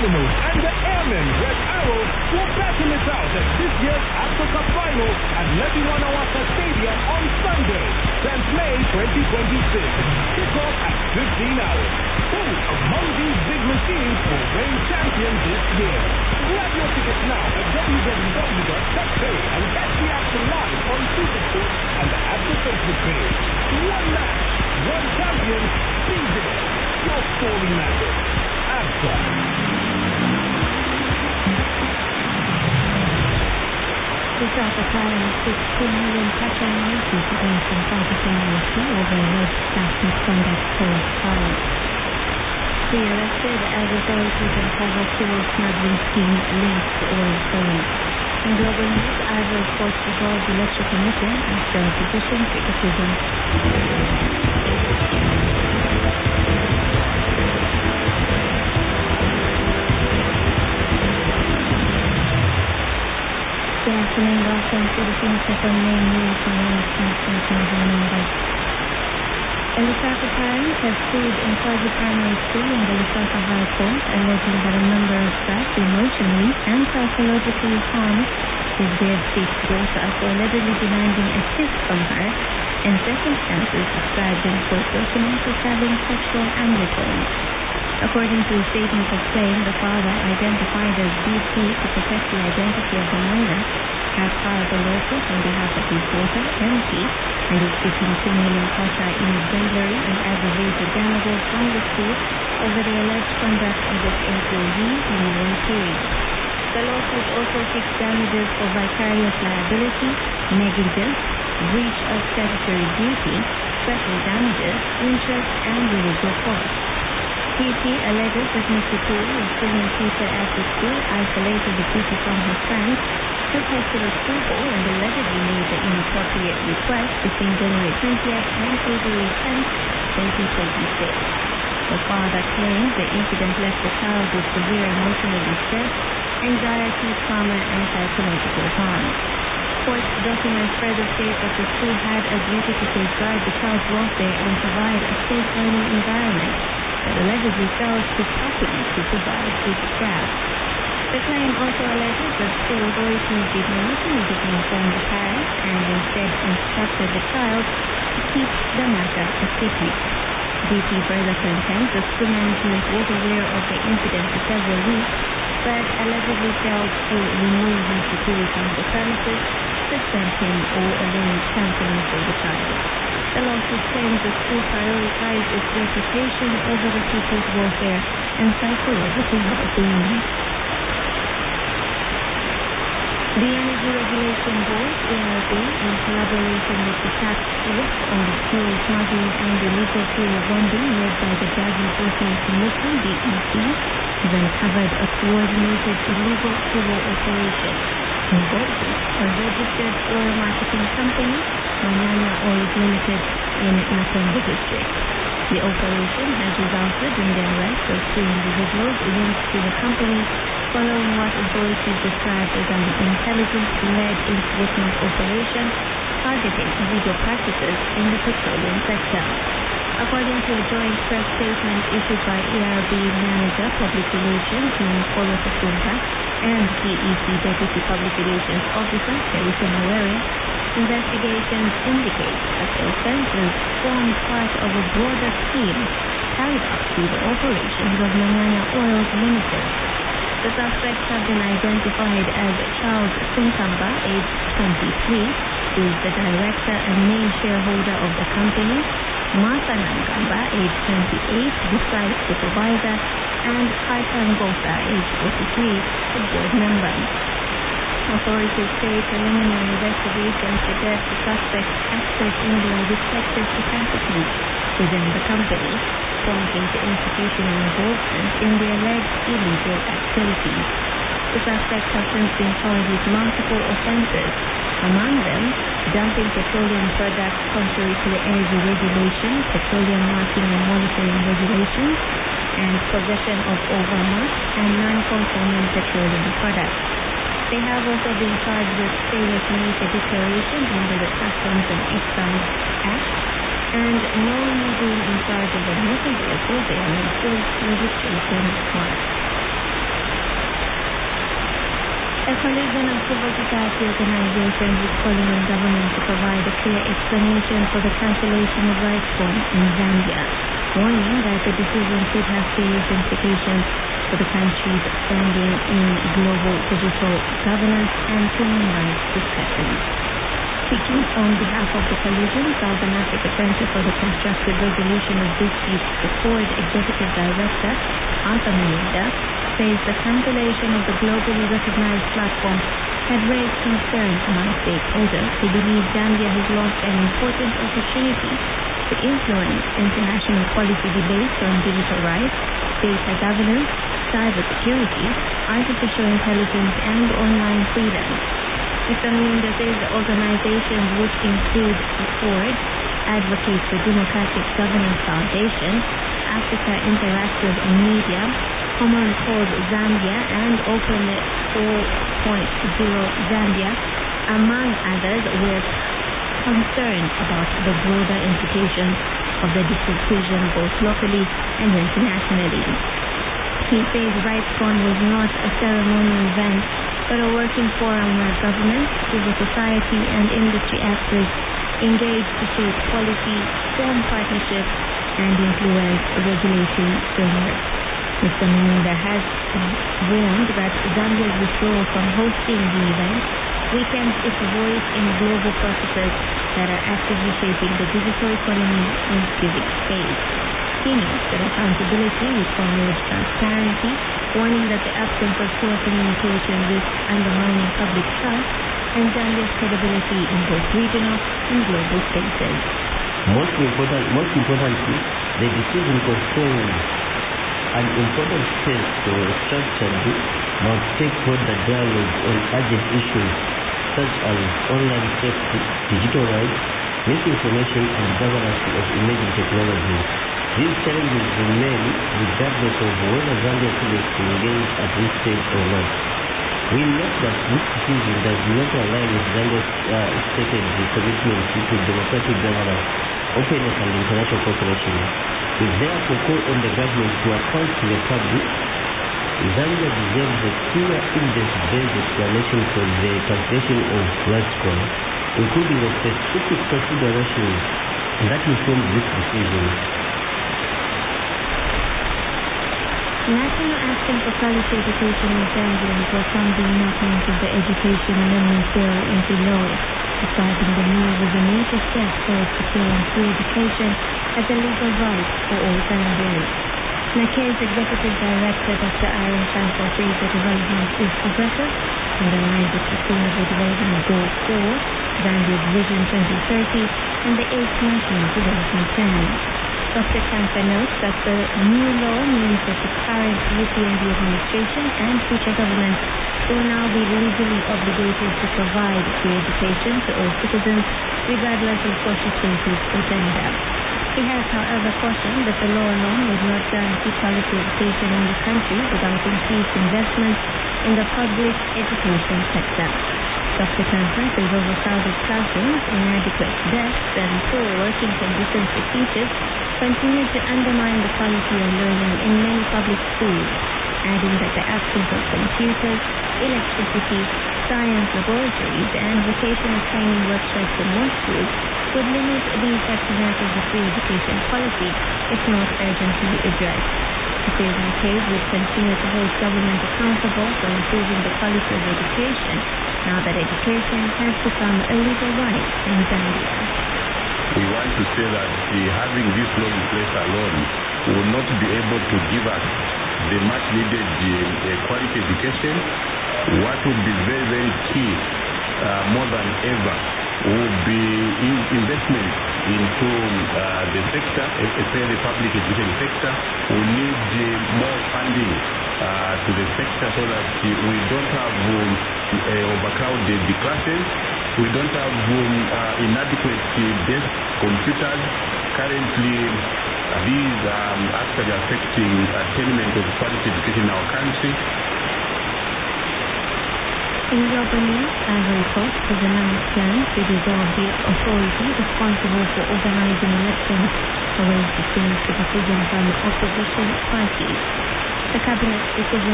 Cardinals and the Airmen Red Arrow will battle it out at this year's Africa Cup Final at Lebanon Awaka Stadium on Sunday, 10th May 2026. Kickoff at 15 hours. Who among these big machines will reign champion this year? Grab your tickets now at www.betpay and catch the action live on SuperSport and the Absa Facebook page. One match, one champion, be there. Your story matters. Absa. The South Italian 16 million Catalans is against the Pakistan over alleged staff misconduct towards farmers. Pre-arrested as authorities uncover civil smuggling scheme linked to oil sales. In global news, Ivory Coast dissolved the electoral commission after opposition criticism. Good afternoon, welcome to the Kingston main news on the Lusaka Times has sued Nkazi Primary School in the Lusaka High Court, alleging that a number of staff emotionally and psychologically harmed his grade 6 daughter for allegedly demanding assist from her in circumstances described in court documents as having sexual undertones. According to a statement of claim, the father, identified as BP to protect the identity of the minor, has filed a lawsuit on behalf of his daughter, MP, and is seeking 2 million kwacha in exemplary and aggravated damages from the school over the alleged conduct of its employees in one period. The lawsuit also seeks damages for vicarious liability, negligence, breach of statutory duty, special damages, interest, and residual costs. PT alleges that Mr. Poole, a senior teacher at the school, isolated the pupil from her friends, took her to the school hall and allegedly made the inappropriate request between January 20th and February 10th, 2026. The father claims the incident left the child with severe emotional distress, anxiety, trauma, and psychological harm. Court documents further state that the school had a duty to safeguard the child's welfare and provide a safe learning environment, but allegedly failed to properly supervise its staff. The claim also alleges that school authorities did not immediately inform the parents and instead instructed the child to keep the matter a secret. DP further contends the school management was aware of the incident for several weeks, but allegedly failed to remove Mr. Poole from the premises, suspend him, or arrange counseling for the child. The lawsuit claims the school prioritized its reputation over the pupil's welfare and psychological well-being. The Energy Regulation Board, ERB, in collaboration with the Task Force on Fuel Smuggling and Illegal Fuel Bonding led by the Drug Enforcement Commission, DEC, has uncovered a coordinated illegal fuel operation involving a registered oil marketing company, Manyanya Oil Limited, in Nakongo District. The operation has resulted in the arrest of 2 individuals linked to the company following what authorities described as an intelligence-led enforcement operation targeting illegal practices in the petroleum sector. According to a joint press statement issued by ERB Manager Public Relations Nkolo Kasunta and DEC Deputy Public Relations Officer Teresa Mawere, investigations indicate that the offences formed part of a broader scheme carried out through the operations of Manyanya Oil Limited. The suspects have been identified as Charles Sinkamba, aged 23, who is the director and main shareholder of the company, Martha Nangamba, aged 28, the site supervisor, and Haitan Gosa, aged 43, the board member. Authorities say preliminary investigations suggest the suspects acted in their respective capacities within the company, pointing to institutional involvement in the alleged illegal activities. The suspects have since been charged with multiple offences, among them dumping petroleum products contrary to the Energy Regulation, Petroleum Marking and Monitoring Regulations, and possession of overmarked and non-conforming petroleum products. They have also been charged with failure to make a declaration under the Customs and Excise Act and knowingly being in charge of a motor vehicle bearing false registration marks. coalition of civil society organizations is calling on government to provide a clear explanation for the cancellation of rights form in Zambia, warning that the decision could have serious implications for the country's standing in global digital governance and human rights discussions. Speaking on behalf of the coalition, Southern Africa Center for the Constructive Resolution of Disputes, the FORD Executive Director, Arthur Malinda, says the cancellation of the globally recognized platform had raised concerns among stakeholders who believe Zambia has lost an important opportunity to influence international policy debates on digital rights, data governance, cybersecurity, artificial intelligence, and online freedom. Mr. Malinda says the organizations, which include the FORD, Advocates for Democratic Governance Foundation, Africa Interactive Media, Common Cause Zambia, and Open 4.0 Zambia, among others, were concerned about the broader implications of the decision both locally and internationally. He says RightsCon was not a ceremonial event, but a working forum where government, civil society, and industry actors engage to shape policy, form partnerships, and influence regulatory framework. Mr. Malinda has warned that Zambia's withdrawal from hosting the event weakens its voice in global processes that are actively shaping the digital economy and civic space. He notes that accountability requires transparency, warning that the absence of clear communication risks undermining public trust and Zambia's credibility in both regional and global spaces. Most importantly, the decision concerns an important step for structured multi-stakeholder dialogue on urgent issues such as online safety, digital rights, misinformation, and governance of emerging technologies. These challenges remain regardless of whether Zambia chooses to engage at this stage or not. We note that this decision does not align with Zambia's stated commitment to democratic governance, openness, and international cooperation. We therefore call on the government to account to the public. Zambia deserves a clear, evidence-based explanation for the cancellation of RightsCon, including the specific considerations that informed this decision. National Action for Quality Education in Zambia has welcomed the enactment of the Education Amendment Bill into law, describing the move as a major step towards securing free education as a legal right for all Zambians. NACA's Executive Director, Dr. Aaron Shanko, says the development is progressive and aligns with Sustainable Development Goal 4, Zambia's Vision 2030, and the 8th National Development Plan. Dr. Shanko notes that the new law means that the current UPND administration and future governments will now be legally obligated to provide free education to all citizens, regardless of social status or gender. He has, however, cautioned that the law alone would not guarantee quality education in the country without increased investment in the public education sector. Dr. Shanko says overcrowded classrooms, inadequate desks, and poor working conditions for teachers continue to undermine the quality of learning in many public schools, adding that the absence of computers, electricity, science laboratories, and vocational training workshops in most schools would limit the effectiveness of the free education policy if not urgently addressed. He says NACA would continue to hold government accountable for improving the quality of education now that education has become a legal right in Zambia. We want to say that having this law in place alone will not be able to give us the much needed quality education. What would be very, very key, more than ever, would be investment into the sector, especially the public education sector. We need more funding to the sector so that we don't have overcrowded classes. We don't have inadequate desk computers. Currently, these are actually affecting attainment of quality education in our country. In global news, Ivory Coast has announced plans to dissolve the authority responsible for organizing elections following sustained criticism from opposition parties. The cabinet's decision